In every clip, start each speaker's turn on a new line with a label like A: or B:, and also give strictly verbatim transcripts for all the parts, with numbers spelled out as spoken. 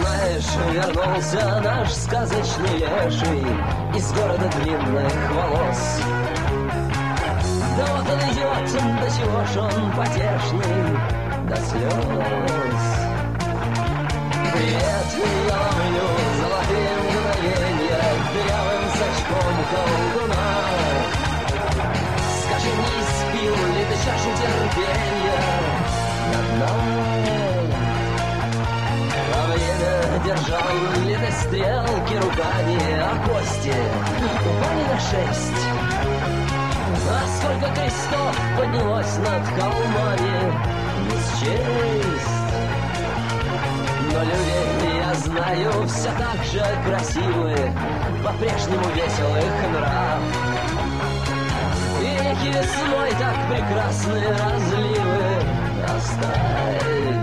A: знаешь, вернулся наш сказочный леший из города длинных волос. Да вот он идет, до чего ж он потешный, до слез. Привет, я ловлю золотые мгновенья дырявым сачком колдуна. Скажи, не испил ли ты чашу терпенья до дна? А время держал ли ты стрелки руками, а кости упали на шесть? А сколько крестов поднялось над холмами, не счесть. Но люди, я знаю, все так же красивы, по-прежнему весел их нрав. И реки весной так прекрасны разливы, оставь.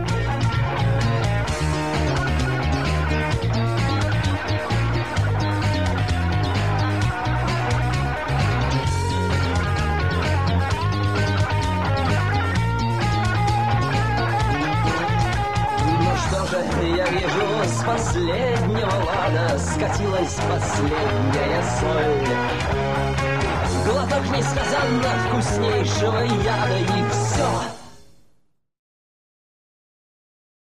A: Я вижу, с последнего лада скатилась последняя соль. Глоток несказанно вкуснейшего яда, и все.